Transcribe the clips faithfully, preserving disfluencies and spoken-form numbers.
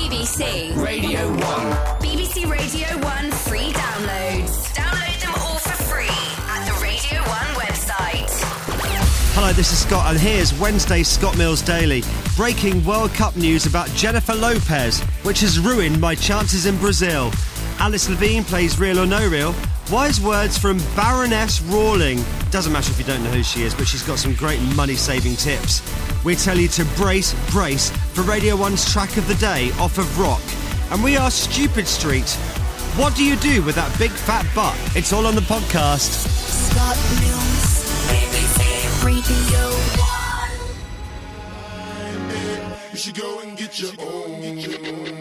B B C Radio one. B B C Radio one free downloads. Download them all for free at the Radio one website. Hello, this is Scott, and here's Wednesday's Scott Mills Daily. Breaking World Cup news about Jennifer Lopez, which has ruined my chances in Brazil. Alice Levine plays Real or No Real. Wise words from Baroness Rawling. Doesn't matter if you don't know who she is, but she's got some great money-saving tips. We tell you to brace, brace for Radio one's track of the day, Off of Rock. And we are Stupid Street. What do you do with that big fat butt? It's all on the podcast. Scott Mills, B B C Radio one. You should go and get your own.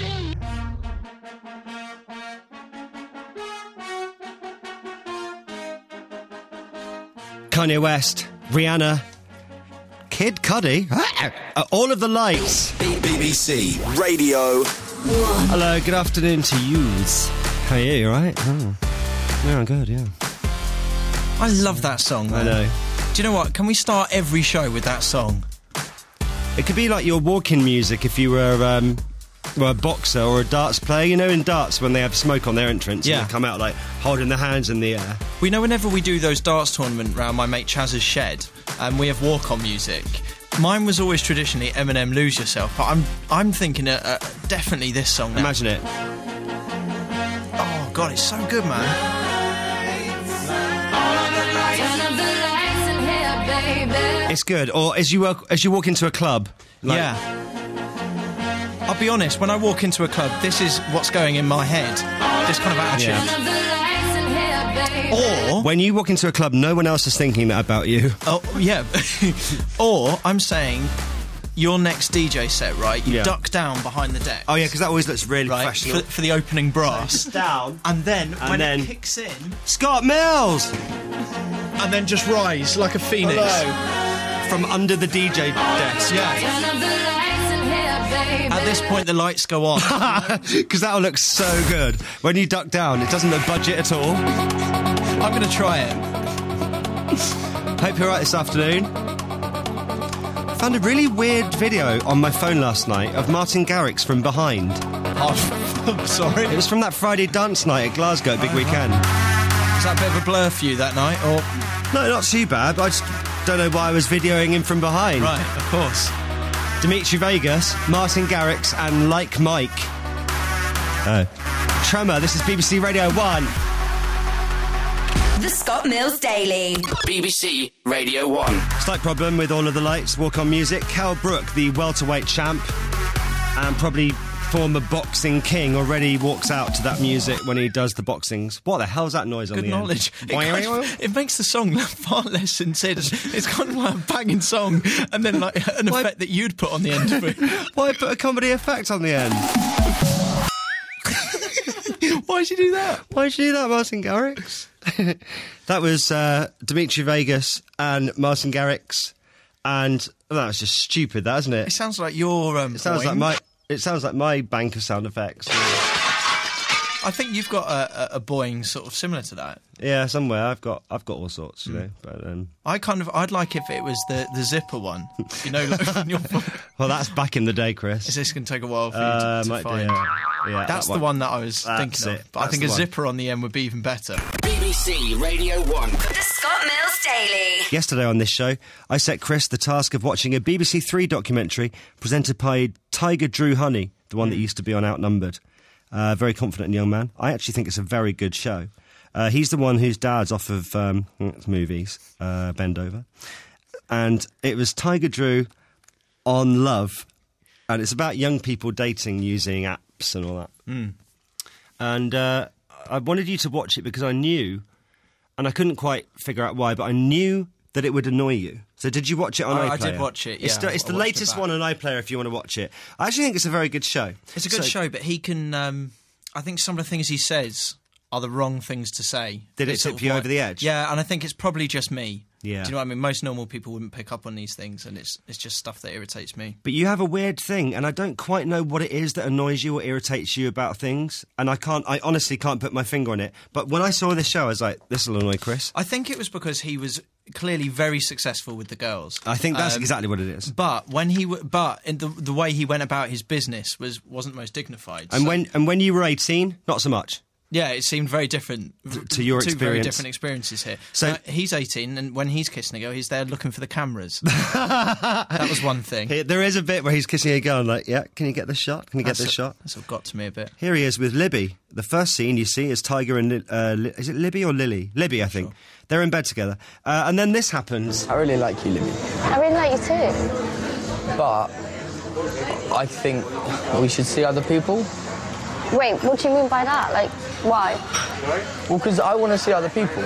Kanye West, Rihanna, Kid Cudi, uh, all of the lights. B B C Radio one. Hello, good afternoon to yous. How are you, you alright? Oh. Yeah, I'm good, yeah. I love that song, man. I know. Do you know what? Can we start every show with that song? It could be like your walk-in music if you were, um, were a boxer or a darts player. You know in darts when they have smoke on their entrance Yeah. and they come out like holding their hands in the air. We know whenever we do those darts tournament round my mate Chaz's shed, and we have walk-on music. Mine was always traditionally Eminem Lose Yourself, but I'm I'm thinking uh, uh, definitely this song now. Imagine it. Oh God, it's so good, man. It's good. Or as you walk, as you walk into a club. Like, Yeah. I'll be honest, when I walk into a club, this is what's going in my head. This kind of attitude. Or When you walk into a club, no one else is thinking that about you. Oh, yeah. Or, I'm saying, your next D J set, right? You Yeah. duck down behind the deck. Oh yeah, because that always looks really right, professional. for, for the opening brass. Down. And then, And when then- it kicks in, Scott Mills! and then just rise like a phoenix. From under the D J desk. Yeah. At this point, the lights go on. Because that'll look so good. When you duck down, it doesn't look budget at all. I'm going to try it. Hope you're right this afternoon. Found a really weird video on my phone last night of Martin Garrix from behind. Oh, sorry. It was from that Friday dance night at Glasgow, big weekend. Was that a bit of a blur for you that night? Or No, not too bad. I just don't know why I was videoing him from behind. Right, of course. Dimitri Vegas, Martin Garrix, and Like Mike. Oh. Tremor, this is B B C Radio one. The Scott Mills Daily. B B C Radio one. Slight problem with all of the lights, walk-on music. Cal Brook, the welterweight champ, and probably former boxing king, already walks out to that music when he does the boxings. What the hell's that noise on Good the knowledge. end? It, kind of- it makes the song far less sincere. It's, it's kind of like a banging song, and then like an Why- effect that you'd put on the end of it. Why put a comedy effect on the end? Why did you do that? Why did you do that, Martin Garrix? That was uh, Dimitri Vegas and Martin Garrix, and oh, that was just stupid, that, isn't It it? sounds like your. Um, It sounds boing. like my. It sounds like my bank of sound effects. I think you've got a, a, a boing sort of similar to that. Yeah, somewhere I've got I've got all sorts, you know. But um, I kind of. I'd like if it was the, the zipper one. You know, like on your phone. well, that's back in the day, Chris. Is this going to take a while for you Uh, to, to might do, find? yeah. Yeah, That's that the one that I was That's thinking it. of. But I That's think the a one. zipper on the end would be even better. B B C Radio one. The Scott Mills Daily. Yesterday on this show, I set Chris the task of watching a B B C Three documentary presented by Tiger Drew Honey, the one that used to be on Outnumbered. Uh, very confident young man. I actually think it's a very good show. Uh, he's the one whose dad's off of um, movies, uh, Bend Over. And it was Tiger Drew on love. And it's about young people dating using apps and all that. Mm. And uh, I wanted you to watch it because I knew, and I couldn't quite figure out why, but I knew that it would annoy you. So did you watch it on I- I iPlayer? did watch it, It's yeah, the, it's I the watched it latest back. one on iPlayer if you want to watch it. I actually think it's a very good show. It's a good So- show, but he can. Um, I think some of the things he says are the wrong things to say. Did it It's sort tip of you like- over the edge? Yeah, and I think it's probably just me. Yeah. Do you know what I mean? Most normal people wouldn't pick up on these things, and it's it's just stuff that irritates me. But you have a weird thing, and I don't quite know what it is that annoys you or irritates you about things. And I can't, I honestly can't put my finger on it. But when I saw this show, I was like, this will annoy Chris. I think it was because he was clearly very successful with the girls. I think that's Um, exactly what it is. But when he, w- but in the the way he went about his business was wasn't most dignified. And So- when and when you were eighteen, not so much. yeah, it seemed very different to your two very experience. different experiences here. So- Uh, he's eighteen, and when he's kissing a girl, he's there looking for the cameras. That was one thing. Here, there is a bit where he's kissing a girl and like, yeah, can you get this shot? Can you get That's this what- shot? That's what got to me a bit. Here he is with Libby. The first scene you see is Tiger and Li- uh, Li- is it Libby or Lily? Libby, I think. Sure. They're in bed together, uh, and then this happens. I really like you, Libby. I really like you too. But I think we should see other people. Wait, what do you mean by that? Like, why? Well, because I want to see other people.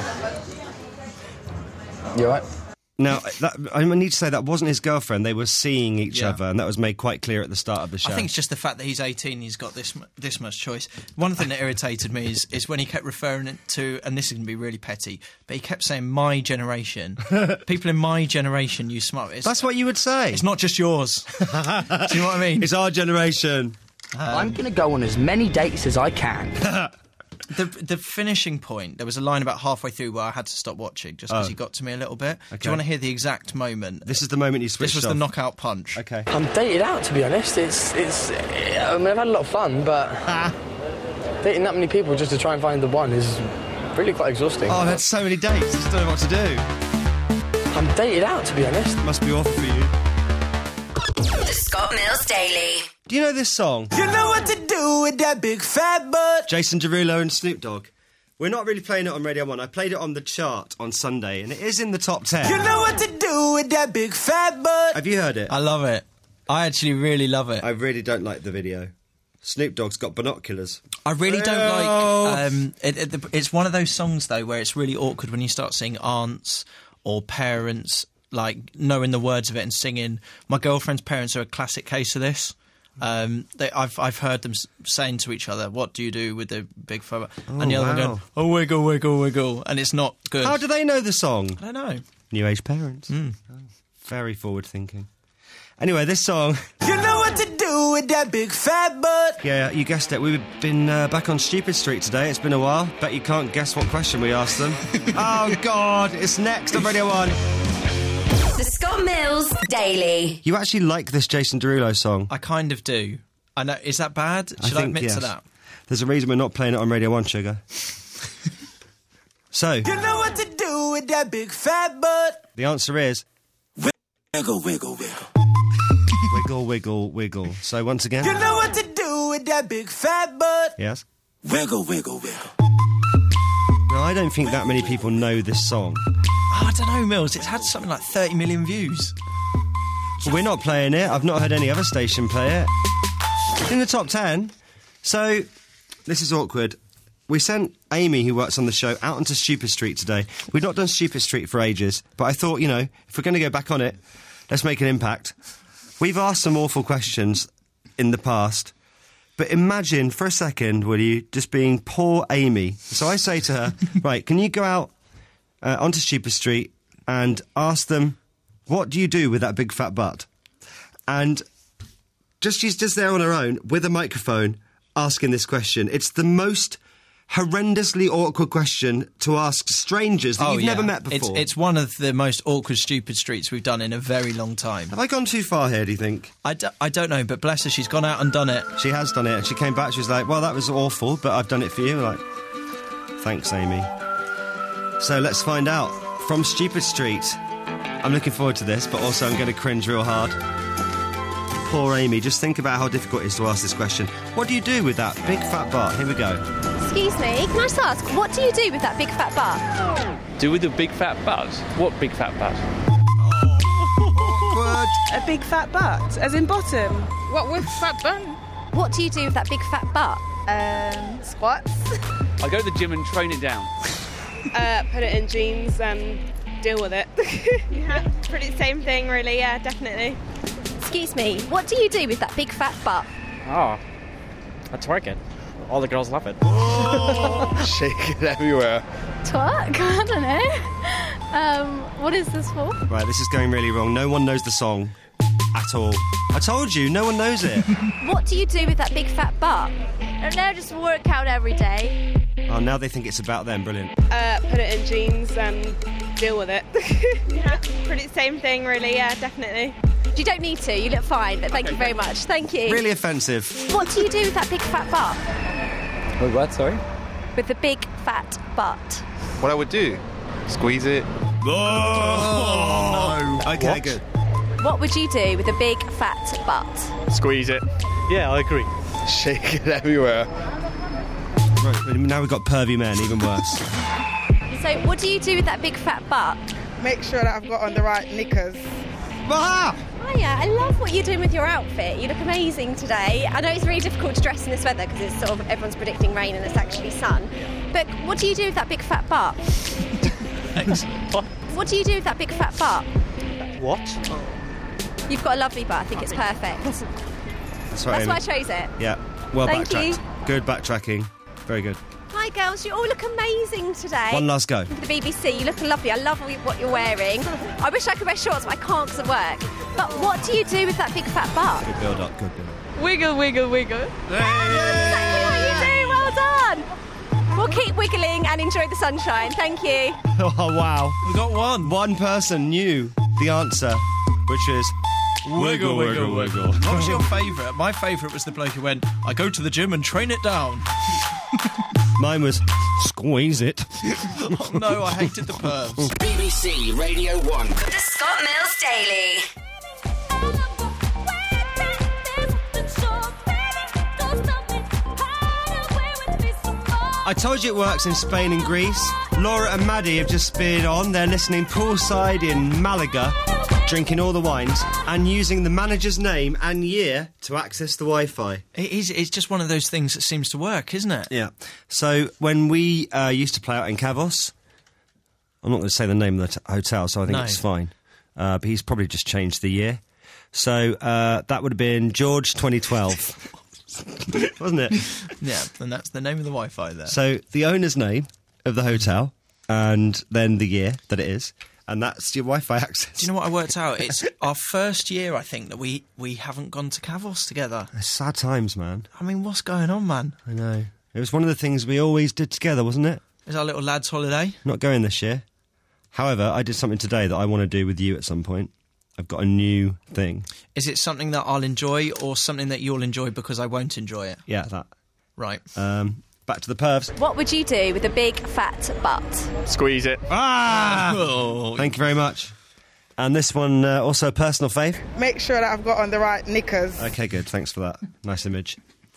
You all right? Now, that, I need to say that wasn't his girlfriend. They were seeing each Yeah. other, and that was made quite clear at the start of the show. I think it's just the fact that he's eighteen, he's got this mu- this much choice. One thing that irritated me is, is when he kept referring it to, and this is going to be really petty, but he kept saying my generation. People in my generation use smart. It's, That's what you would say. it's not just yours. Do you know what I mean? It's our generation. I'm going to go on as many dates as I can. The the finishing point, there was a line about halfway through where I had to stop watching just because Oh. he got to me a little bit. Do Okay. you want to hear the exact moment? This is the moment you switched This was off. the knockout punch. Okay. I'm dated out, to be honest. It's, it's. I mean, I've had a lot of fun, but dating that many people just to try and find the one is really quite exhausting. Oh, that's so many dates. I don't know what to do. I'm dated out, to be honest. Must be awful for you. The Scott Mills Daily. Do you know this song? You know what to do with that big fat butt. Jason Derulo and Snoop Dogg. We're not really playing it on Radio one. I played it on the chart on Sunday, and it is in the top ten. You know what to do with that big fat butt. Have you heard it? I love it. I actually really love it. I really don't like the video. Snoop Dogg's got binoculars. I really don't Oh. like. Um, it, it, it's one of those songs though where it's really awkward when you start seeing aunts or parents like knowing the words of it and singing. My girlfriend's parents are a classic case of this. Um, they, I've I've heard them s- saying to each other, "What do you do with the big fella?" and the other one wow. going, "Oh, wiggle, wiggle, wiggle," and it's not good. How do they know the song? I don't know. New age parents. Oh, very forward thinking. Anyway, this song. You know what to do with that big fat butt. Yeah, you guessed it. We've been uh, back on Stupid Street today. It's been a while. Bet you can't guess what question we asked them. Oh, God. It's next on Radio one. The Scott Mills Daily. You actually like this Jason Derulo song? I kind of do. I know. Is that bad? Should I, think, admit yes. to that? There's a reason we're not playing it on Radio one, Sugar. So, You know what to do with that big fat butt. the answer is Wiggle, wiggle, wiggle. wiggle, wiggle, wiggle. So, once again, You know what to do with that big fat butt. yes. Wiggle, wiggle, wiggle. Now, I don't think that many people know this song. Oh, I don't know, Mills. It's had something like thirty million views. But we're not playing it. I've not heard any other station play it. It's in the top ten. So, this is awkward. We sent Amy, who works on the show, out onto Stupid Street today. We've not done Stupid Street for ages, but I thought, you know, if we're going to go back on it, let's make an impact. We've asked some awful questions in the past, but imagine for a second, will you, just being poor Amy. So I say to her, right, can you go out uh, onto Stupid Street and ask them, what do you do with that big fat butt? And just she's just there on her own with a microphone asking this question. It's the most horrendously awkward question to ask strangers that Oh, you've yeah. never met It's, before. it's one of the most awkward, stupid streets we've done in a very long time. Have I gone too far here, do you think? I, d- I don't know, but bless her, she's gone out and done it. She has done it, and she came back, she was like, well, that was awful, but I've done it for you. Like, thanks, Amy. So let's find out. From Stupid Street. I'm looking forward to this, but also I'm going to cringe real hard. Poor Amy, just think about how difficult it is to ask this question. What do you do with that big fat butt? Here we go. Excuse me, can I just ask, what do you do with that big fat butt? Do with a big fat butt? What big fat butt? Awkward. A big fat butt, as in bottom. What with fat bun? What do you do with that big fat butt? Um, squats. I go to the gym and train it down. uh, put it in jeans and deal with it. Yeah, pretty same thing, really. Yeah, definitely. Excuse me, what do you do with that big fat butt? Oh, I twerk it. All the girls love it. Shake it everywhere. Twerk? I don't know. Um, what is this for? Right, this is going really wrong. No one knows the song at all. I told you, no one knows it. What do you do with that big fat butt? I don't know, just work out every day. Oh, now they think it's about them. Brilliant. Uh, put it in jeans and deal with it. Yeah, pretty same thing, really. Yeah, definitely. You don't need to. You look fine. But thank you very much. Thank you. Really offensive. What do you do with that big fat butt? With what, sorry? With the big fat butt. What I would do? Squeeze it. Oh, no. Okay, What? good. What would you do with a big fat butt? Squeeze it. Yeah, I agree. Shake it everywhere. Right, now we've got pervy men, even worse. So, what do you do with that big fat butt? Make sure that I've got on the right knickers. Ah! Hiya, I love what you're doing with your outfit. You look amazing today. I know it's really difficult to dress in this weather because it's sort of everyone's predicting rain and it's actually sun. But what do you do with that big fat butt? Thanks. What? What do you do with that big fat butt? What? You've got a lovely butt. I think it's perfect. That's That's right, why I Amy. chose it. Yeah, well Thank backtracked. you. Good backtracking. Very good. Hi girls, you all look amazing today. One last go. For the B B C, you look lovely. I love what you're wearing. I wish I could wear shorts, but I can't because of work. But what do you do with that big fat butt? Good build up, good build up. Wiggle, wiggle, wiggle. Exactly what you do. Well done. We'll keep wiggling and enjoy the sunshine. Thank you. Oh, wow. We got one. One person knew the answer, which is wiggle, wiggle, wiggle. What was your favourite? My favourite was the bloke who went, I go to the gym and train it down. Mine was squeeze it. Oh no, I hated the pervs. B B C Radio one. The Scott Mills Daily. I told you it works in Spain and Greece. Laura and Maddie have just been on. They're listening poolside in Malaga, drinking all the wines and using the manager's name and year to access the Wi-Fi. It is, it's just one of those things that seems to work, isn't it? Yeah. So when we uh, used to play out in Kavos, I'm not going to say the name of the t- hotel, so I think No. it's fine. Uh, but he's probably just changed the year. So uh, that would have been George twenty twelve. Wasn't it? Yeah, and that's the name of the Wi-Fi there. So the owner's name of the hotel and then the year that it is, and that's your Wi-Fi access. Do you know what I worked out? It's our first year, I think, that we, we haven't gone to Kavos together. It's sad times, man. I mean, what's going on, man? I know. It was one of the things we always did together, wasn't it? It's our little lads' holiday. Not going this year. However, I did something today that I want to do with you at some point. I've got a new thing. Is it something that I'll enjoy or something that you'll enjoy because I won't enjoy it? Yeah, that. Right. Um, back to the pervs. What would you do with a big fat butt? Squeeze it. Ah! Oh. Thank you very much. And this one, uh, also a personal fave. Make sure that I've got on the right knickers. Okay, good. Thanks for that. Nice image.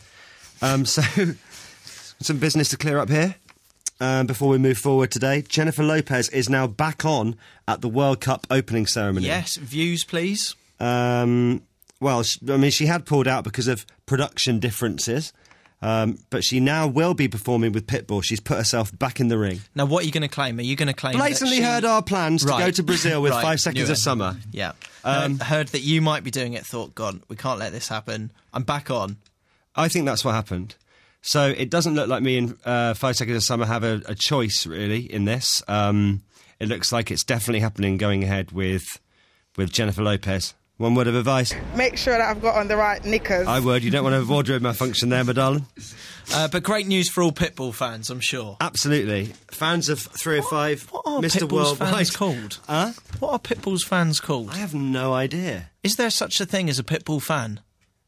Um, so, some business to clear up here. Um, before we move forward today, Jennifer Lopez is now back on at the World Cup opening ceremony. Yes, views, please. Um, well, she, I mean, she had pulled out because of production differences, um, but she now will be performing with Pitbull. She's put herself back in the ring. Now, what are you going to claim? Are you going to claim Blatantly that she... heard our plans to Right. go to Brazil with Right. five seconds Knew of it. summer. Yeah. Um, heard, heard that you might be doing it, thought, God, we can't let this happen. I'm back on. I think that's what happened. So it doesn't look like me and uh, Five Seconds of Summer have a, a choice, really, in this. Um, it looks like it's definitely happening going ahead with with Jennifer Lopez. One word of advice. Make sure that I've got on the right knickers. I would. You don't want to have wardrobe malfunction there, my darling. Uh, but great news for all Pitbull fans, I'm sure. Absolutely. Fans of three oh five, What are Mister Pitbull's Worldwide. fans called? Huh? What are Pitbull's fans called? I have no idea. Is there such a thing as a Pitbull fan?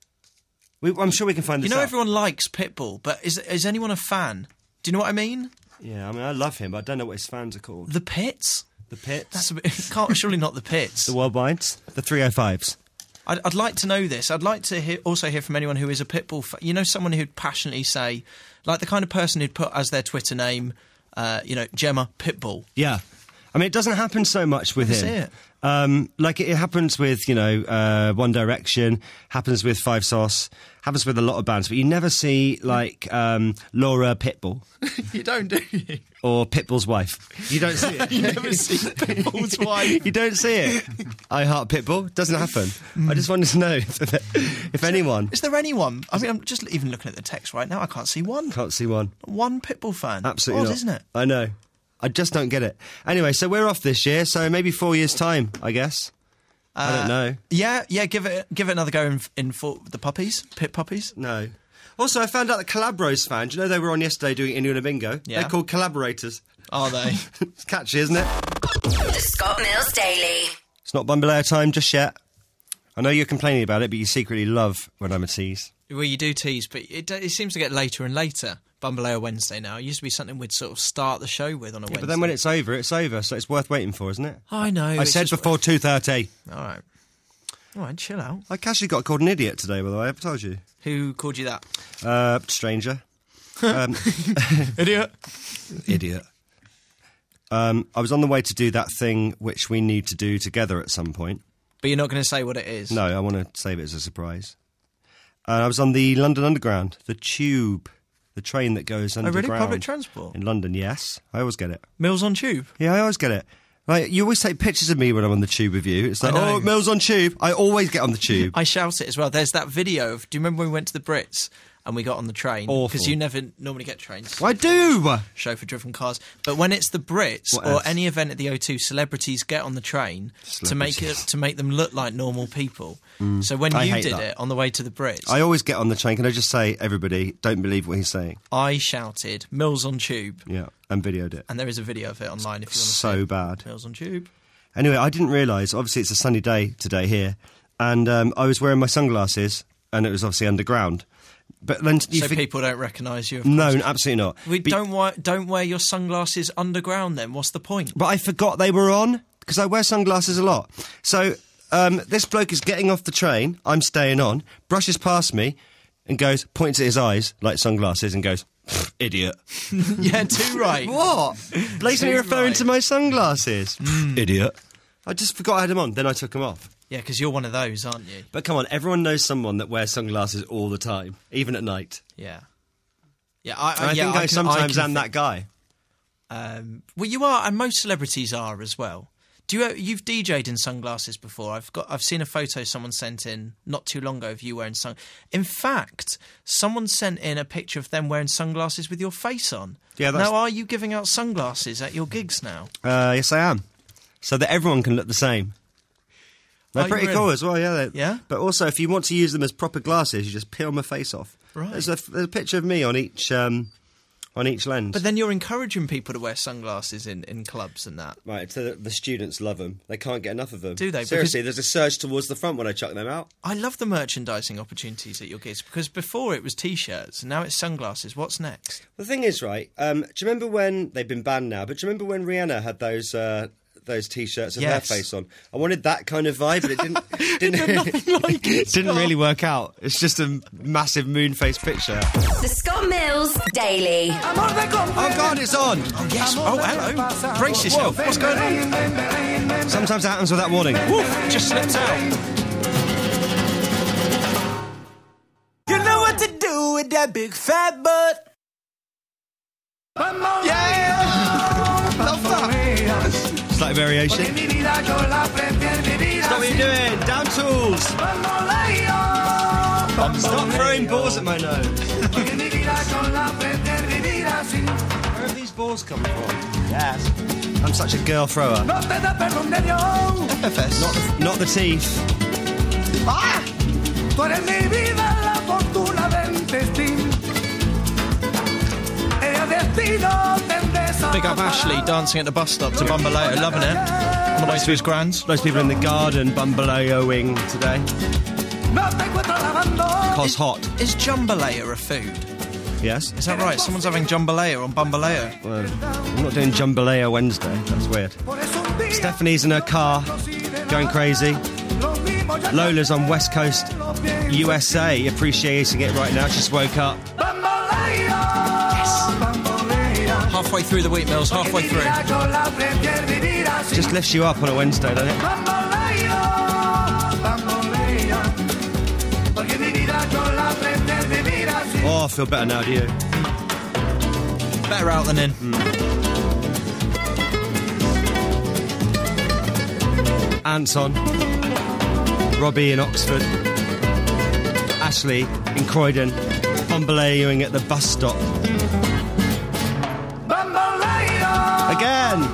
We, I'm sure we can find You this know out. everyone likes Pitbull, but is is anyone a fan? Do you know what I mean? Yeah, I mean, I love him, but I don't know what his fans are called. The Pits? The Pits? That's a bit... Can't, surely not the Pits. The Worldwides? The three oh fives? I'd, I'd like to know this. I'd like to hear, also hear from anyone who is a Pitbull fan. You know, someone who'd passionately say, like the kind of person who'd put as their Twitter name, uh, you know, Gemma Pitbull. Yeah. I mean, it doesn't happen so much with That's him. it. Um, like it happens with, you know, uh, One Direction, happens with Five Sauce, happens with a lot of bands, but you never see, like, um, Laura Pitbull. You don't, do you? Or Pitbull's wife. You don't see it. You never see Pitbull's wife. You don't see it. I heart Pitbull. Doesn't happen. I just wanted to know if, if anyone... Is there anyone? I mean, I'm just even looking at the text right now. I can't see one. Can't see one. One Pitbull fan. Absolutely Odd, not. isn't it? I know. I just don't get it. Anyway, so we're off this year, so maybe four years' time, I guess. I don't know. Yeah, yeah. Give it, give it another go in, in for the puppies, pit puppies. No. Also, I found out that Calabro's fan, do you know they were on yesterday doing Inula Bingo? Yeah. They're called collaborators. Are they? It's catchy, isn't it? The Scott Mills Daily. It's not Bambaleo time just yet. I know you're complaining about it, but you secretly love when I'm a tease. Well, you do tease, but it, it seems to get later and later. Bambaleo Wednesday now. It used to be something we'd sort of start the show with on a Yeah, Wednesday. but then when it's over, it's over, so it's worth waiting for, isn't it? I know. I it's said just- before two thirty. All right. All right, chill out. I casually got called an idiot today, by the way, I've told you. Who called you that? Uh, stranger. um, Idiot. Idiot. Um, I was on the way to do that thing which we need to do together at some point. But you're not going to say what it is? No, I want to save it as a surprise. Uh, I was on the London Underground, the tube, the train that goes Oh, underground. really? Public transport? In London, yes. I always get it. Mills on Tube? Yeah, I always get it. Like, you always take pictures of me when I'm on the tube with you. It's like, I know. oh, Mills on Tube. I always get on the tube. I shout it as well. There's that video of... Do you remember when we went to the Brits and we got on the train? Awful. Because you never normally get trains. I do! Chauffeur-driven cars. But when it's the Brits What or else? any event at the O two, celebrities get on the train to make it to make them look like normal people. Mm. So when I you hate did that. it on the way to the Brits, I always get on the train. Can I just say, everybody, don't believe what he's saying. I shouted, Mills on Tube. Yeah, and videoed it. And there is a video of it online if you want to see So it. bad. Mills on Tube. Anyway, I didn't realise, obviously it's a sunny day today here, and um, I was wearing my sunglasses, and it was obviously underground. But then you So fig- people don't recognise you, of No, course. absolutely not. We But- don't, wa- don't wear your sunglasses underground then. What's the point? But I forgot they were on, because I wear sunglasses a lot. So um, this bloke is getting off the train, I'm staying on, brushes past me, and goes, points at his eyes, like sunglasses, and goes, idiot. Yeah, too right. What? Blatantly Too referring right. to my sunglasses. Idiot. I just forgot I had them on, then I took them off. Yeah, because you're one of those, aren't you? But come on, everyone knows someone that wears sunglasses all the time, even at night. Yeah. Yeah, I, And I yeah, think I, can- sometimes can am that think- guy. Um, well, you are, and most celebrities are as well. Do you? You've D J'd in sunglasses before. I've got. I've seen a photo someone sent in not too long ago of you wearing sun. In fact, someone sent in a picture of them wearing sunglasses with your face on. Yeah, that's- Now, are you giving out sunglasses at your gigs now? Uh, yes, I am. So that everyone can look the same. They're Are you pretty really? cool as well, yeah. They're- Yeah? But also, if you want to use them as proper glasses, you just peel my face off. Right. There's a, there's a picture of me on each um, on each lens. But then you're encouraging people to wear sunglasses in, in clubs and that. Right, so the, the students love them. They can't get enough of them. Do they? Seriously, Because- there's a surge towards the front when I chuck them out. I love the merchandising opportunities at your gigs because before it was T-shirts and now it's sunglasses. What's next? The thing is, right, um, do you remember when, they've been banned now, but do you remember when Rihanna had those... Uh, those T-shirts with Yes. her face on. I wanted that kind of vibe, but it didn't. didn't Nothing like it. didn't really work out. It's just a massive moon face picture. The Scott Mills Daily. Oh God, it's on! Oh yes. Oh hello. Brace yourself. What's going on? Sometimes it happens without warning. Woof, just slipped out. You know what to do with that big fat butt. Yeah! Love that! Slight variation. Stop what you're doing! Down tools! Stop throwing balls at my nose! Where have these balls come from? Yes. I'm such a girl thrower. Not F S. the, not the teeth. Ah! Big up Ashley dancing at the bus stop to Bambaleo, loving it. On the way to his grand's. Those people in the garden bumbaleoing today. Cos hot. Is jambalaya a food? Yes. Is that right? Someone's having jambalaya on Bambaleo. Well, I'm not doing Jambalaya Wednesday. That's weird. Stephanie's in her car, going crazy. Lola's on West Coast, U S A, appreciating it right now. Just woke up. Halfway through the week, Mills, halfway through. Just lifts you up on a Wednesday, doesn't it? Oh, I feel better now, do you? Better out than in. Ant's on. Robbie in Oxford. Ashley in Croydon. Bumbaleoing at the bus stop. Again!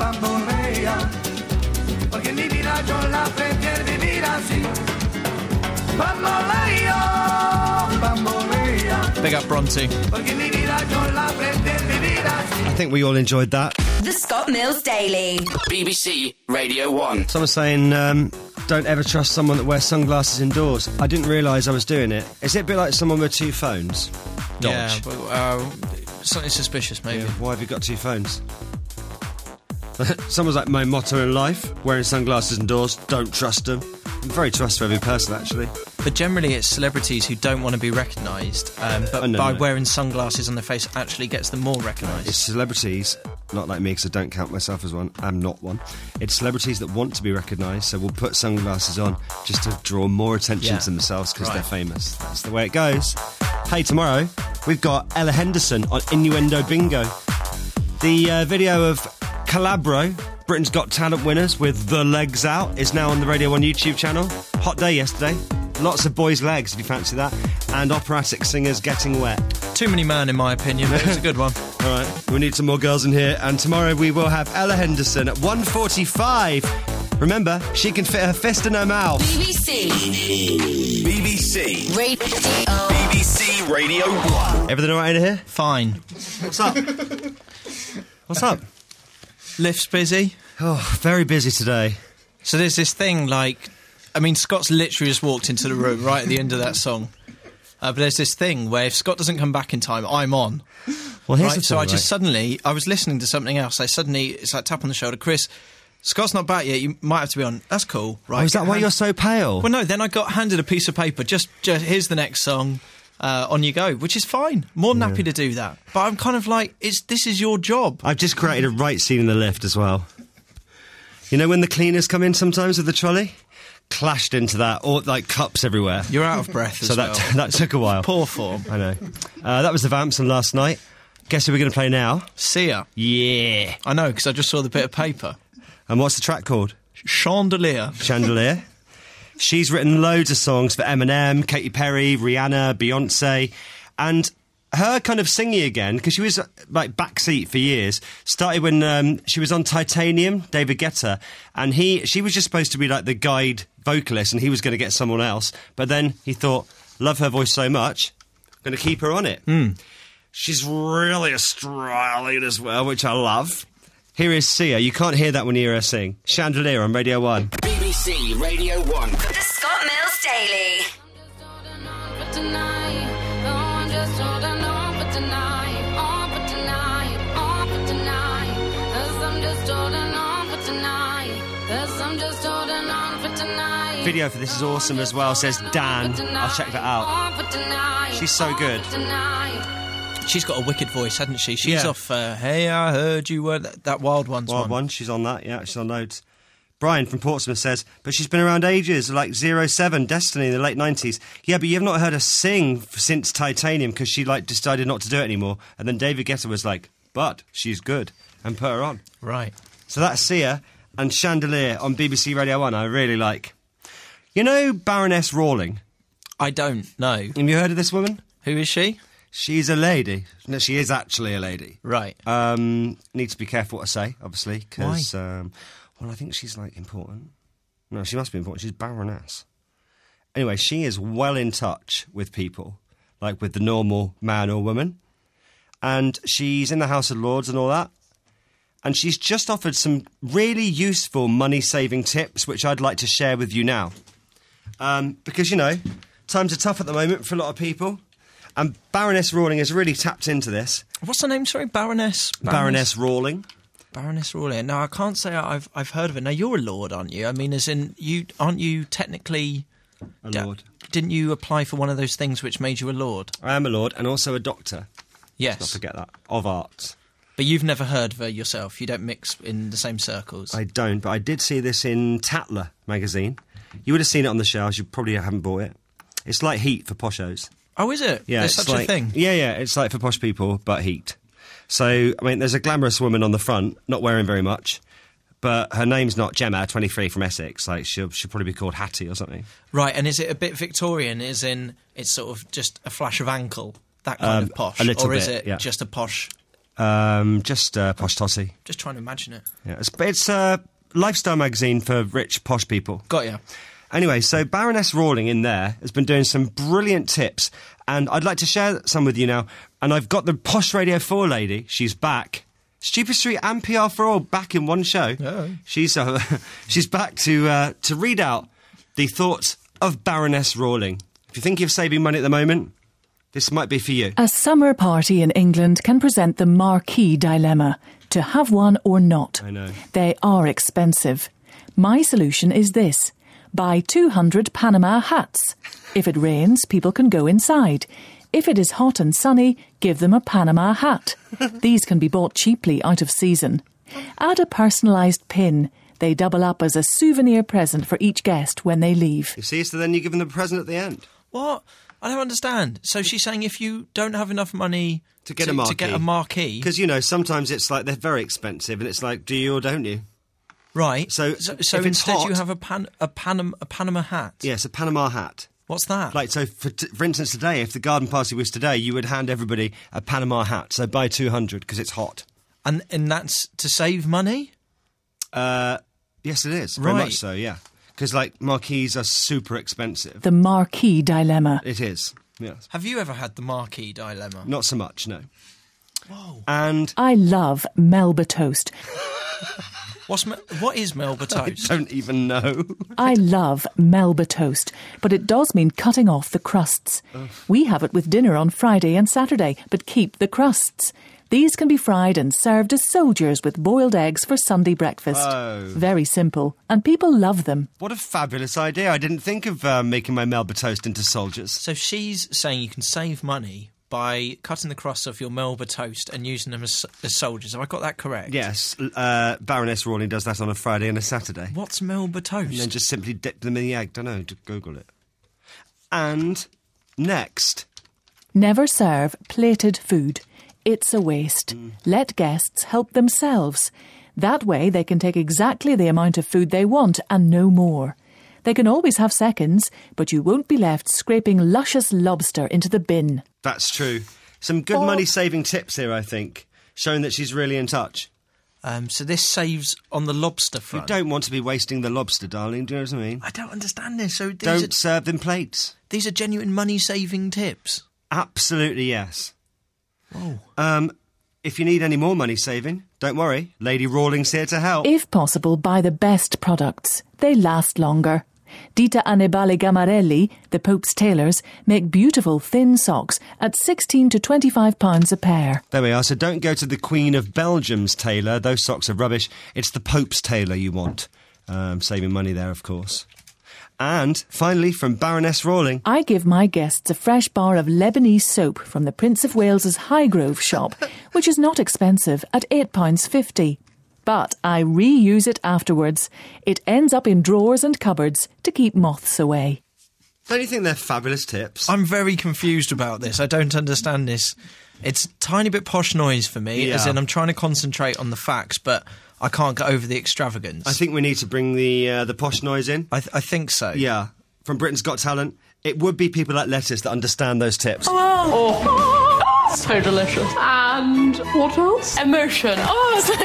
Big up Bronte. I think we all enjoyed that. The Scott Mills Daily. B B C Radio one. Someone's saying, um, don't ever trust someone that wears sunglasses indoors. I didn't realise I was doing it. Is it a bit like someone with two phones? Dodge. Yeah, but, uh, something suspicious, maybe. Yeah, why have you got two phones? Someone's like, my motto in life, wearing sunglasses indoors, don't trust them. I'm a very trustworthy person, actually. But generally it's celebrities who don't want to be recognised, um, but Oh, no, by no. wearing sunglasses on their face actually gets them more recognised. It's celebrities, not like me because I don't count myself as one, I'm not one. It's celebrities that want to be recognised, so will put sunglasses on just to draw more attention Yeah. to themselves because Right. they're famous. That's the way it goes. Hey, tomorrow we've got Ella Henderson on Innuendo Bingo. The uh, video of Calabro, Britain's Got Talent winners with The Legs Out, is now on the Radio one YouTube channel. Hot day yesterday. Lots of boys' legs, if you fancy that. And operatic singers getting wet. Too many man, in my opinion, but it was a good one. All right, we need some more girls in here. And tomorrow we will have Ella Henderson at one forty-five. Remember, she can fit her fist in her mouth. B B C. B B C. Radio. B B C Radio one. Everything all right in here? Fine. What's up? What's up? Lift's busy. Oh, very busy today. So there's this thing, like... I mean, Scott's literally just walked into the room right at the end of that song. Uh, but there's this thing where if Scott doesn't come back in time, I'm on. Well, here's right? the So thing, I just right? suddenly... I was listening to something else. I suddenly... It's like tap on the shoulder. Chris, Scott's not back yet. You might have to be on. That's cool. Right? Oh, is that Get why hand- you're so pale? Well, no, then I got handed a piece of paper. Just, just here's the next song. Uh, on you go, which is fine. More than Yeah. happy to do that. But I'm kind of like, it's this is your job. I've just created a right scene in the lift as well. You know when the cleaners come in sometimes with the trolley? Clashed into that, or like cups everywhere. You're out of breath as So that well. that took a while. Poor form. I know. Uh, that was the Vamps on last night. Guess who we're going to play now? Sia. Yeah. I know, because I just saw the bit of paper. And what's the track called? Chandelier. Chandelier. She's written loads of songs for Eminem, Katy Perry, Rihanna, Beyonce, and her kind of singing again, because she was uh, like backseat for years, started when um, she was on Titanium, David Guetta, and he she was just supposed to be like the guide vocalist and he was going to get someone else, but then he thought, love her voice so much, I'm going to keep her on it. Mm. She's really Australian as well, which I love. Here is Sia. You can't hear that when you hear her sing. Chandelier on Radio one. B B C Radio one. The Scott Mills Daily. Video for this is awesome as well, says Dan. I'll check that out. She's so good. She's got a wicked voice, hasn't she? She's Yeah. off, uh, Hey, I Heard You Were... That, that Wild Ones Wild one. one, she's on that, yeah, she's on loads. Brian from Portsmouth says, but she's been around ages, like zero seven, Destiny in the late nineties. Yeah, but you've not heard her sing f- since Titanium because she, like, decided not to do it anymore. And then David Guetta was like, but she's good, and put her on. Right. So that's Sia and Chandelier on B B C Radio one, I really like. You know Baroness Rawling? I don't know. Have you heard of this woman? Who is she? She's a lady. No, she is actually a lady. Right. Um, need to be careful what I say, obviously, because, um, well, I think she's, like, important. No, she must be important. She's Baroness. Anyway, she is well in touch with people, like with the normal man or woman. And she's in the House of Lords and all that. And she's just offered some really useful money-saving tips, which I'd like to share with you now. Um, because, you know, times are tough at the moment for a lot of people. And Baroness Rawling has really tapped into this. What's her name, sorry? Baroness? Baroness, Baroness Rawling. Baroness Rawling. No, I can't say I've I've heard of it. Now, you're a lord, aren't you? I mean, as in, you aren't you technically... A lord. D- didn't you apply for one of those things which made you a lord? I am a lord and also a doctor. Yes. Let's not forget that. Of arts. But you've never heard of her yourself. You don't mix in the same circles. I don't, but I did see this in Tatler magazine. You would have seen it on the shelves. You probably haven't bought it. It's like Heat for poshos. Oh, is it? Yeah, There's it's such like, a thing. Yeah, yeah. It's like for posh people, but Heat. So, I mean, there's a glamorous woman on the front, not wearing very much, but her name's not Gemma, twenty-three from Essex. Like, she'll, she'll probably be called Hattie or something. Right, and is it a bit Victorian? Is in it's sort of just a flash of ankle, that kind Um, of posh, a little or is bit, it yeah. just a posh? Um, just uh, posh totty. Just trying to imagine it. Yeah, it's, it's a lifestyle magazine for rich, posh people. Got ya. Anyway, so Baroness Rawling in there has been doing some brilliant tips, and I'd like to share some with you now. And I've got the Posh Radio four lady. She's back. Stupid Street and P R for All back in one show. Oh. She's uh, she's back to uh, to read out the thoughts of Baroness Rawling. If you're thinking of saving money at the moment, this might be for you. A summer party in England can present the marquee dilemma: to have one or not. I know. They are expensive. My solution is this: buy two hundred Panama hats. If it rains, people can go inside. If it is hot and sunny, give them a Panama hat. These can be bought cheaply out of season. Add a personalised pin. They double up as a souvenir present for each guest when they leave. You see, so then you give them the present at the end. What? I don't understand. So she's saying if you don't have enough money To get to, a marquee. to get a marquee, Because, you know, sometimes it's like they're very expensive and it's like, do you or don't you? right? So, so, so if it's instead hot- you have a pan, a Panama a Panama hat. Yes, a Panama hat. What's that? Like, so for, t- for instance, today, if the garden party was today, you would hand everybody a Panama hat. So buy two hundred because it's hot. And and that's to save money? Uh, yes, it is. Very Right. much so, yeah. Because, like, marquees are super expensive. The marquee dilemma. It is, yes. Have you ever had the marquee dilemma? Not so much, no. Whoa. And I love Melba toast. What's me- what is Melba toast? I don't even know. I love Melba toast, but it does mean cutting off the crusts. We have it with dinner on Friday and Saturday, but keep the crusts. These can be fried and served as soldiers with boiled eggs for Sunday breakfast. Oh. Very simple, and people love them. What a fabulous idea. I didn't think of uh, making my Melba toast into soldiers. So she's saying you can save money by cutting the crusts off your Melba toast and using them as, as soldiers. Have I got that correct? Yes, uh, Baroness Rawling does that on a Friday and a Saturday. What's Melba toast? And then just simply dip them in the egg. Don't know, just Google it. And next, Never serve plated food. It's a waste. Let guests help themselves. That way they can take exactly the amount of food they want and no more. They can always have seconds, but you won't be left scraping luscious lobster into the bin. that's true. Some good money-saving tips here, I think, showing that she's really in touch. Um, so this saves on the lobster You front. don't want to be wasting the lobster, darling, do you know what I mean? I don't understand this. So these Don't are, serve them plates. these are genuine money-saving tips. Absolutely, yes. Oh. Um, if you need any more money saving, don't worry. Lady Rawling's here to help. If possible, buy the best products. They last longer. Dita Annibale Gamarelli, the Pope's tailors, make beautiful thin socks at sixteen to twenty-five pounds a pair. There we are. So don't go to the Queen of Belgium's tailor. Those socks are rubbish. It's the Pope's tailor you want. Um, saving money there, of course. And finally, from Baroness Rawling. I give my guests a fresh bar of Lebanese soap from the Prince of Wales's Highgrove shop, which is not expensive at eight pounds fifty. But I reuse it afterwards. It ends up in drawers and cupboards to keep moths away. Don't you think they're fabulous tips? I'm very confused about this. I don't understand this. It's a tiny bit posh noise for me, Yeah. as in I'm trying to concentrate on the facts, but I can't get over the extravagance. I think we need to bring the uh, the posh noise in. I, th- I think so. Yeah. From Britain's Got Talent. It would be people like Lettuce that understand those tips. Oh, so delicious. And what else? Emotion. Oh, it's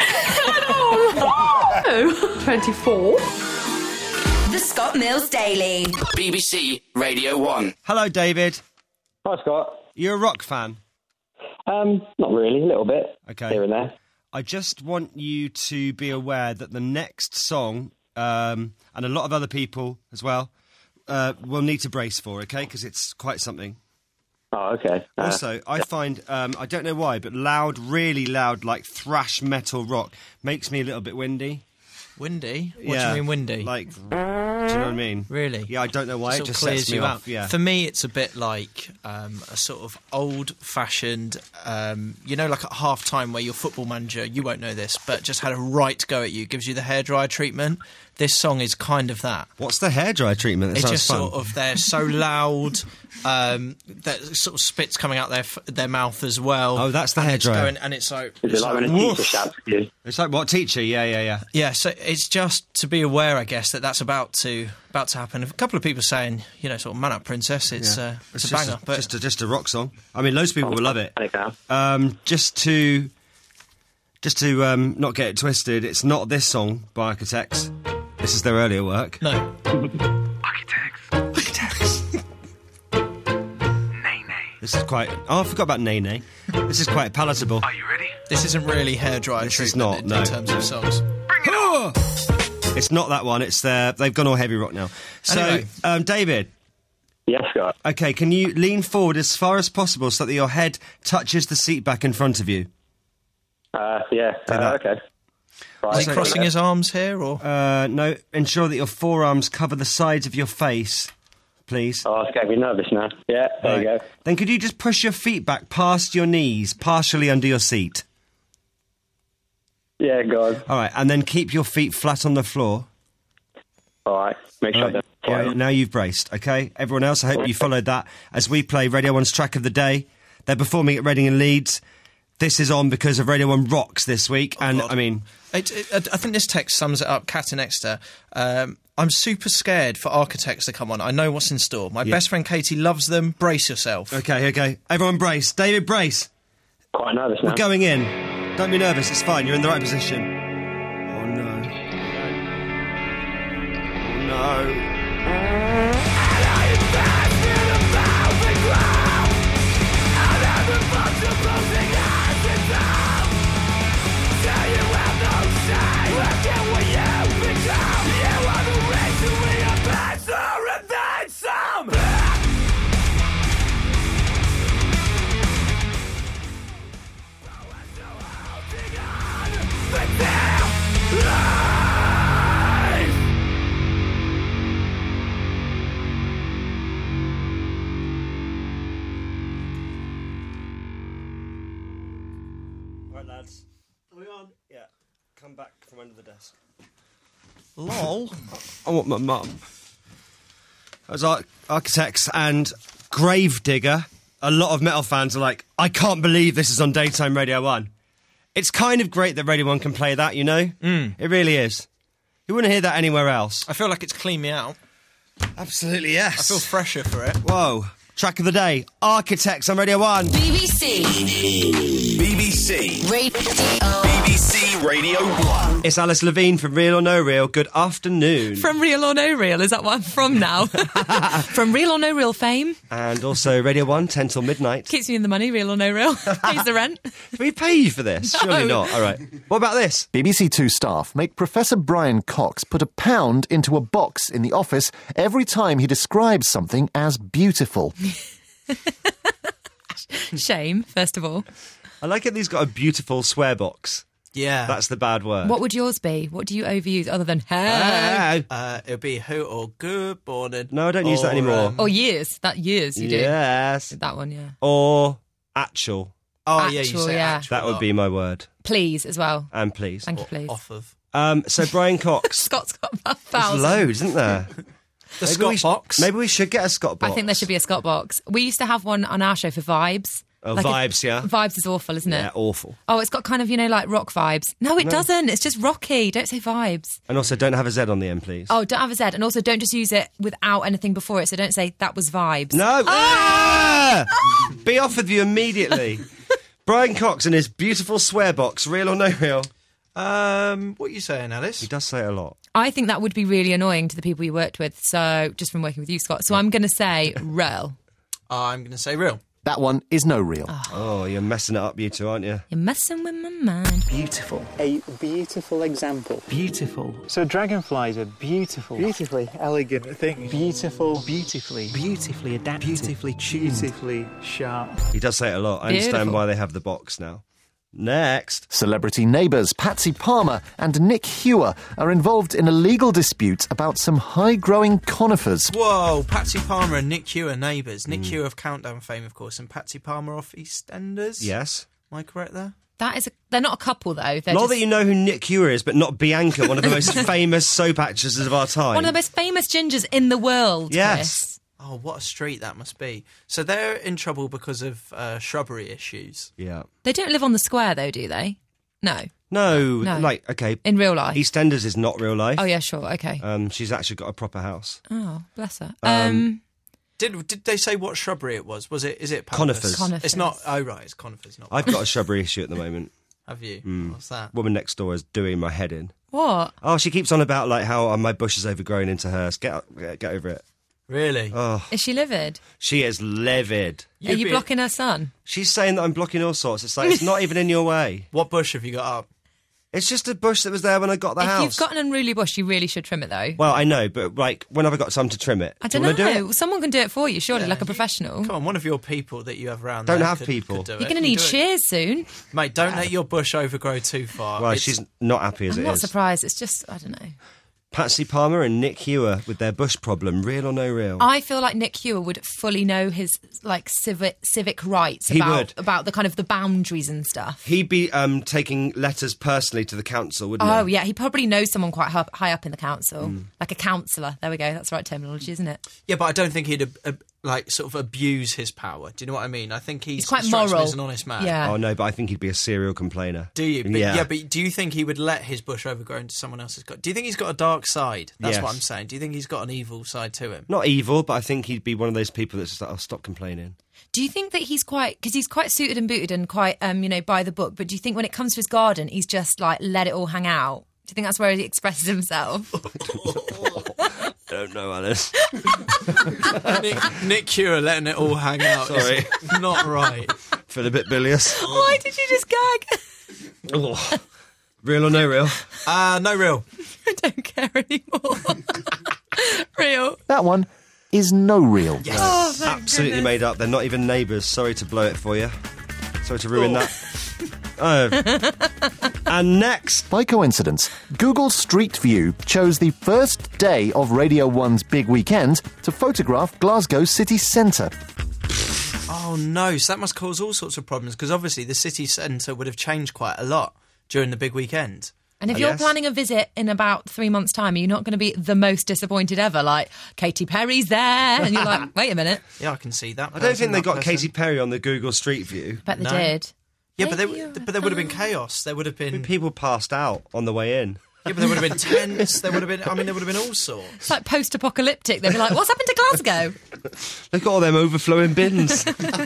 in my oh, twenty-four. The Scott Mills Daily. B B C Radio one. Hello, David. Hi, Scott. You're a rock fan? Um, not really, a little bit. Okay. Here and there. I just want you to be aware that the next song, um, and a lot of other people as well, uh, will need to brace for, okay? Because it's quite something. Oh, okay. Uh, Also, I find, um, I don't know why, but loud, really loud, like thrash metal rock makes me a little bit windy. Windy? What Yeah, do you mean windy? Like, do you know what I mean? Really? Yeah, I don't know why. Sort It of just clears sets me you off. out. Yeah. For me, it's a bit like um, a sort of old-fashioned, um, you know, like at half-time where your football manager, you won't know this, but just had a right go at you, gives you the hairdryer treatment. This song is kind of that. What's the hairdryer treatment? That It's sounds just fun. sort of, they're so loud, um, that sort of spit's coming out their f- their mouth as well. Oh, that's the and it's hairdryer. going- And it's like... Is it's it like when a woof. teacher shouts at you? It's like, what, teacher? Yeah, yeah, yeah. Yeah, so it's just to be aware, I guess, that that's about to about to happen. A couple of people saying, you know, sort of man up, princess. It's Yeah. uh, it's, a just banger, a, but just a, just a rock song. I mean, loads of people Oh, will love it. okay. Um, just to just to um, not get it twisted, it's not this song by Architects. This is their earlier work. No. This is quite... Oh, I forgot about Nene. This is quite palatable. Are you ready? This isn't really hairdryer This treatment is not, in, no. in terms of songs. It's not that one. It's their... They've gone all heavy rock now. So, Anyway. um, David. Yes, Scott. Okay, can you lean forward as far as possible so that your head touches the seat back in front of you? Uh, yeah, uh, okay. Is he crossing his arms here, or...? Uh, no, ensure that your forearms cover the sides of your face, please. Oh, it's getting me nervous now. Yeah, there Right. you go. Then could you just push your feet back past your knees, partially under your seat? Yeah, go on. All right, and then keep your feet flat on the floor. All right, make sure All right. I don't... Yeah, now you've braced, okay? Everyone else, I hope you followed that as we play Radio one's Track of the Day. They're performing at Reading and Leeds. This is on because of Radio one Rocks this week, and, I mean... It, it, I think this text sums it up. Cat and Exeter. Um, I'm super scared for Architects to come on. I know what's in store. My Yeah. best friend Katie loves them. Brace yourself. Okay, okay. Everyone brace. David, brace. Quite nervous now. We're going in. Don't be nervous, it's fine. You're in the right position. Oh, no. Oh, no. Right, lads. Are we on? Yeah. Come back from under the desk. Lol. I want my mum. As Ar- Architects and Gravedigger, a lot of metal fans are like, I can't believe this is on Daytime Radio one. It's kind of great that Radio one can play that, you know? Mm. It really is. You wouldn't hear that anywhere else. I feel like it's cleaned me out. Absolutely, yes. I feel fresher for it. Whoa. Track of the day, Architects on Radio one. B B C. B B C. Radio. B B C Radio one. It's Alice Levine from Real or No Real. Good afternoon. From Real or No Real, is that what I'm from now? From Real or No Real fame. And also Radio one, ten till midnight. Keeps me in the money, Real or No Real. Pays the rent. Do we pay you for this? No. Surely not. All right. What about this? B B C Two staff make Professor Brian Cox put a pound into a box in the office every time he describes something as beautiful. Shame, first of all. I like it that he's got a beautiful swear box. Yeah. That's the bad word. What would yours be? What do you overuse other than hey? Uh, it would be who or good morning. No, I don't use that or, anymore. um, Or years. That years you do. Yes. That one, yeah. Or actual. Oh, yeah, you Actual, say yeah. actual. That would be my word. Please, as well. And please. Thank you, please. Off of. Um, so Brian Cox. Scott's got a There's thousand. loads, isn't there? The Maybe Scott we sh- box. Maybe we should get a Scott box. I think there should be a Scott box. We used to have one on our show for Vibes. Oh, Like a- Vibes, yeah. Vibes is awful, isn't it? Yeah, awful. Oh, it's got kind of, you know, like rock vibes. No, it No. doesn't. It's just rocky. Don't say vibes. And also, don't have a Z on the end, please. Oh, don't have a Z. And also, don't just use it without anything before it. So don't say, that was vibes. No! Ah! Be off with you immediately. Brian Cox and his beautiful swear box, real or no real? Um, what are you saying, Alice? He does say it a lot. I think that would be really annoying to the people you worked with. So, just from working with you, Scott. So I'm going to say rel. I'm going to say real. That one is no real. Oh, you're messing it up, you two, aren't you? You're messing with my mind. Beautiful. A beautiful example. Beautiful. So dragonflies are beautiful. Beautifully elegant things. Beautiful. Beautifully. Beautifully adapted. Beautifully tuned. Beautifully sharp. He does say it a lot. I understand Beautiful. why they have the box now. Next. Celebrity neighbours Patsy Palmer and Nick Hewer are involved in a legal dispute about some high-growing conifers. Whoa, Patsy Palmer and Nick Hewer neighbours. Nick Hewer of Countdown fame, of course, and Patsy Palmer off EastEnders. Yes. Am I correct there? That is a, they're not a couple, though. They're Not just that you know who Nick Hewer is, but not Bianca, one of the most famous soap actresses of our time. one of the most famous gingers in the world, Yes. Chris. Oh, what a street that must be. So they're in trouble because of uh, shrubbery issues. Yeah. They don't live on the square, though, do they? No. No, No. like, okay. In real life? EastEnders is not real life. Oh, yeah, sure, okay. Um, she's actually got a proper house. Oh, bless her. Um, Um, Did did they say what shrubbery it was? Was it is it Pampas? Conifers. Conifers. It's not. Oh right, it's conifers, not. I've got a shrubbery issue at the moment. Have you? Mm. What's that? Woman next door is doing my head in. What? Oh, she keeps on about like how uh, my bush is overgrown into hers. Get get, get over it. Really? Oh, Is she livid? she is livid. Are you blocking her son? She's saying that I'm blocking all sorts. It's like, it's not even in your way. What bush have you got up? It's just a bush that was there when I got the if house. you've got an unruly bush, you really should trim it, though. Well, I know, but like, when have I got time to trim it? I Do don't you wanna know. Do it? Someone can do it for you, surely, Yeah, like a you- professional. Come on, one of your people that you have around Don't there have could- people. could do it. You're going to You need do it. shears soon. Mate, don't let your bush overgrow too far. Well, It's- she's not happy as I'm it not is. surprised. It's just, I don't know. Patsy Palmer and Nick Hewer with their bush problem, real or no real? I feel like Nick Hewer would fully know his like civic civic rights He about would. about the kind of the boundaries and stuff. He'd be um, taking letters personally to the council, wouldn't Oh he? yeah, he probably knows someone quite hu- high up in the council, Mm. like a councillor. There we go. That's the right terminology, isn't it? Yeah, but I don't think he'd uh, uh, like sort of abuse his power. Do you know what I mean? I think he's, He's quite strikes me moral. as an honest man. Yeah. Oh no, but I think he'd be a serial complainer. Do you? But, Yeah. yeah. But do you think he would let his bush overgrow into someone else's? Gar- Do you think he's got a dark side? That's Yes. what I'm saying. Do you think he's got an evil side to him? Not evil, but I think he'd be one of those people that's just like, I'll stop complaining. Do you think that he's quite because he's quite suited and booted and quite um you know by the book? But do you think when it comes to his garden, he's just like let it all hang out? Do you think that's where he expresses himself? Don't know, Alice. Nick, Nick Hewer letting it all hang out. Sorry. Is not right. Feel a bit bilious. Why did you just gag? Oh. Real or no real? Uh, no real. I don't care anymore. Real. That one is no real. Yes. Oh, thank Absolutely goodness. made up. They're not even neighbours. Sorry to blow it for you. Sorry to ruin Oh. that. Oh. And next. By coincidence, Google Street View chose the first day of Radio one's big weekend to photograph Glasgow city centre. Oh no! So that must cause all sorts of problems because obviously the city centre would have changed quite a lot during the big weekend. And if I you're guess. planning a visit in about three months' time, are you not going to be the most disappointed ever? Like, Katy Perry's there, and you're like, wait a minute. Yeah, I can see that. I don't person, think they that got person. Katy Perry on the Google Street View. Bet they No. did. Yeah, but, Maybe they, you- but there would have been chaos. There would have been. People passed out on the way in. Yeah, but there would have been tents. There would have been. I mean, there would have been all sorts. It's like post-apocalyptic. They'd be like, what's happened to Glasgow? Look at all them overflowing bins.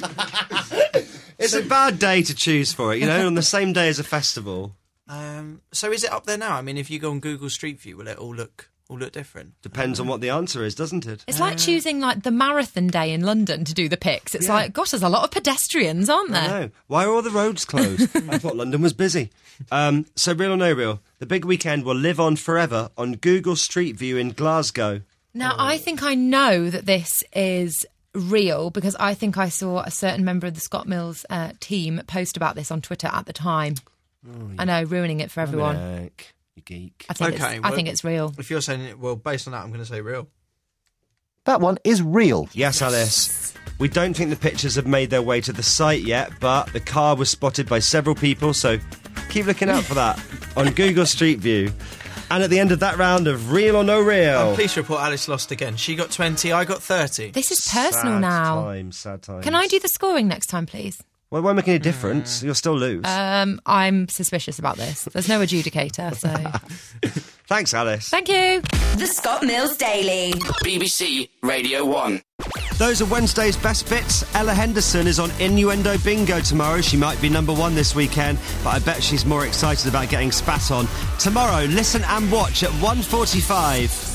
It's a bad day to choose for it, you know, on the same day as a festival. Um, so is it up there now? I mean, if you go on Google Street View, will it all look all look different? Depends on what the answer is, doesn't it? It's like choosing like the marathon day in London to do the pics. It's Yeah. like, gosh, there's a lot of pedestrians, aren't I there? know. Why are all the roads closed? I thought London was busy. Um, so, real or no real, the big weekend will live on forever on Google Street View in Glasgow. Now, I think I know that this is real because I think I saw a certain member of the Scott Mills uh, team post about this on Twitter at the time. I know, ruining it for everyone. Dominic, you geek. I think, Okay, it's, well- I think it's real. If you're saying it, well, based on that, I'm going to say real. That one is real. Yes, Alice. We don't think the pictures have made their way to the site yet, but the car was spotted by several people, so keep looking out for that on Google Street View. And at the end of that round of Real or No Real... I'm pleased to report Alice lost again. She got twenty, I got thirty. This is personal sad now. times, sad times. Can I do the scoring next time, please? Well, it won't make any difference. You'll still lose. Um, I'm suspicious about this. There's no adjudicator, so... Thanks, Alice. Thank you. The Scott Mills Daily. B B C Radio one. Those are Wednesday's best bits. Ella Henderson is on Innuendo Bingo tomorrow. She might be number one this weekend, but I bet she's more excited about getting spat on. Tomorrow, listen and watch at one forty-five.